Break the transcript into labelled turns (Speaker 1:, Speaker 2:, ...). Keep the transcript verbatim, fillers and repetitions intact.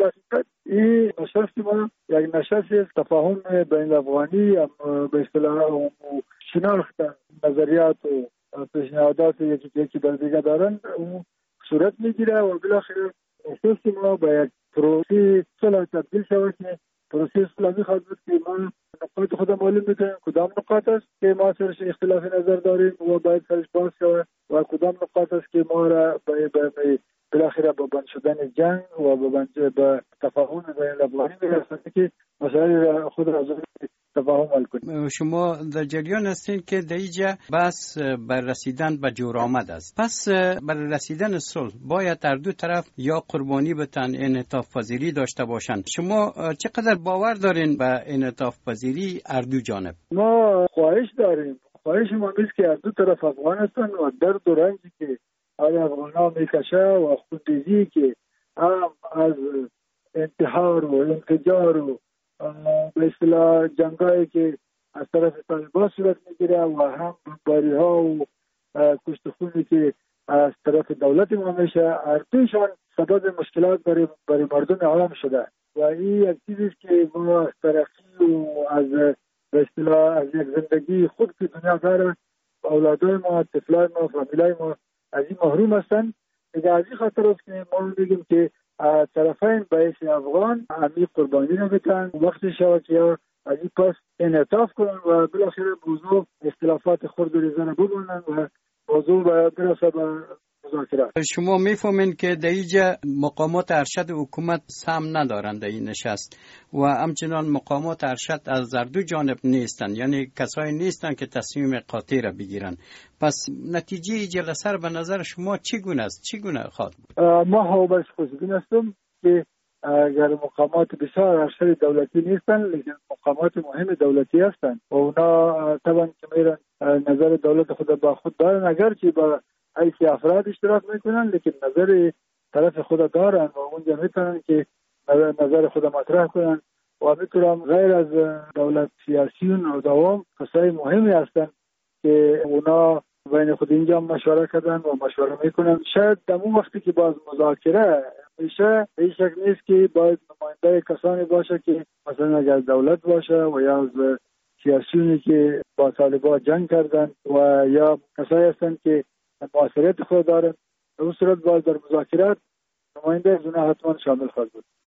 Speaker 1: بسیط این نشست ما یک نشست تفاهم بین افغانی به اصطلاح شناخت نظریات و پیشنهادات یکی یکی در دیگه دارن اون صورت میگیره و بالاخره نشست ما با یک پروسه صلح تبدیل شود که پروسه صلحی خواهد بود که ما نقاط خود معلوم میکنیم کدام نقاط است که ما سرش اختلاف نظر داریم و باید سرش باز شود و کدام نقاط است که ما را بالاخره با بند شدن جنگ و با تفاهم بین افغانی میرسند که مسائل خود را تفاهم حل کنیم.
Speaker 2: شما در جریان هستین که در اینجا بس بر رسیدن به جورآمد است. پس بر رسیدن صلح باید هر دو طرف یا قربانی بتن انعطاف پذیری داشته باشند. شما چقدر باور دارین به انعطاف پذیری هر دو جانب؟
Speaker 1: ما خواهش داریم. خواهش ما است که هر دو طرف افغان هستند و درد و رنجی که آیا افغان‌ها میکشه و خودریزی که هم از انتحار و انفجار و به اصطلاح جنگایی که از طرف طالبان صورت میگیره و هم بمباری ها و کشت خونی که از طرف دولت ما میشه هر دویشان سبب مشکلات برای برای مردم عام شده و این یک چیزی است که ما از ترقی و از به اصطلاح از یک زندگی خود که دنیا داره اولادای ما طفلای ما فامیلای ما از این محروم هستند. دیگه از این خاطر است که ما میگیم که طرفین باعث افغان عمیق قربانی رو بتن وقتی شود که از این پس انعطاف کنن و بالاخره موضوع اختلافات خرد و ریزه رو ببینن و موضوع باید برسه به مذاکرات.
Speaker 2: شما میفهمین که در اینجا مقامات ارشد حکومت سهم ندارند در این نشست و همچنان مقامات ارشد از هر دو جانب نیستند، یعنی کسایی نیستند که تصمیم قاطع را بگیرن. پس نتیجه جلسه به نظر شما چگونه است؟ چگونه خواهد بود؟
Speaker 1: ما حوابش خوشبین هستم که اگر مقامات بسیار ارشد دولتی نیستند لیکن مقامات مهم دولتی هستند و اونا طبعا که میرن نظر دولت خود با خود دارن اگرچه با ایسی افراد اشتراک میکنن لیکن نظر طرف خود دارن و اونجا میتونن که نظر خود مطرح کنن و میتونم غیر از دولت سیاسیون و دوام کسای مهمی هستن که اونا بین خود اینجا مشوره کردن و مشوره میکنن. شاید در اون وقتی که باز مذاکره میشه هیچ شک نیست که باید نماینده کسانی باشه که مثلا اگر دولت باشه و یا از سیاسیونی که با طالبان جنگ کردن و یا کسایی هستن که مؤثریت خود دارن. در اون صورت باز در مذاکرات نماینده از اونها حتما شامل خواهد بود.